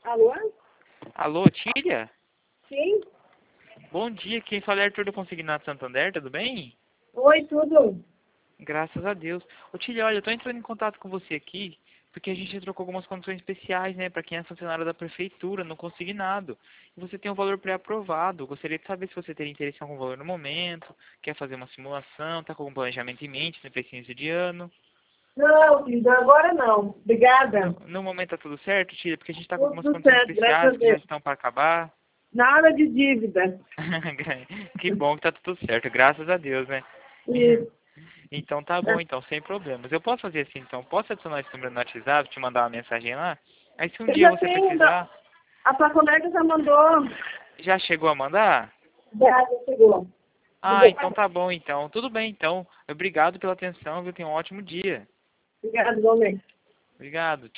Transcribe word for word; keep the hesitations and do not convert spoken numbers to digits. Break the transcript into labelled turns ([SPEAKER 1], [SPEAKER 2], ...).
[SPEAKER 1] Alô?
[SPEAKER 2] Alô, Tília?
[SPEAKER 1] Sim?
[SPEAKER 2] Bom dia, quem fala é Arthur do Consignado Santander, tudo bem?
[SPEAKER 1] Oi, tudo?
[SPEAKER 2] Graças a Deus. Ô Tília, olha, eu tô entrando em contato com você aqui, porque a gente trocou algumas condições especiais, né, para quem é funcionário da prefeitura, no consignado. E você tem um valor pré-aprovado. Gostaria de saber se você teria interesse em algum valor no momento, quer fazer uma simulação, tá com algum planejamento em mente, no início de ano.
[SPEAKER 1] Não, filho, agora não.
[SPEAKER 2] No,
[SPEAKER 1] Obrigada.
[SPEAKER 2] no momento tá tudo certo, Tília, porque a gente tá com algumas
[SPEAKER 1] Tudo
[SPEAKER 2] condições
[SPEAKER 1] certo, graças
[SPEAKER 2] especiais
[SPEAKER 1] a
[SPEAKER 2] que já
[SPEAKER 1] Deus.
[SPEAKER 2] estão para acabar.
[SPEAKER 1] Nada de dívida.
[SPEAKER 2] Que bom que tá tudo certo, graças a Deus, né?
[SPEAKER 1] Isso.
[SPEAKER 2] Então tá bom, então, sem problemas. Eu posso fazer assim, então, posso adicionar esse número no WhatsApp, te mandar uma mensagem lá? Aí se um
[SPEAKER 1] Eu
[SPEAKER 2] dia
[SPEAKER 1] já
[SPEAKER 2] você
[SPEAKER 1] tenho, da-
[SPEAKER 2] precisar,
[SPEAKER 1] a sua colega já mandou.
[SPEAKER 2] já chegou a mandar?
[SPEAKER 1] Já, já chegou.
[SPEAKER 2] Ah, então tá bom, então. Tudo bem, então. Obrigado pela atenção, viu? Tenha um ótimo dia.
[SPEAKER 1] Obrigada, igualmente.
[SPEAKER 2] Obrigado.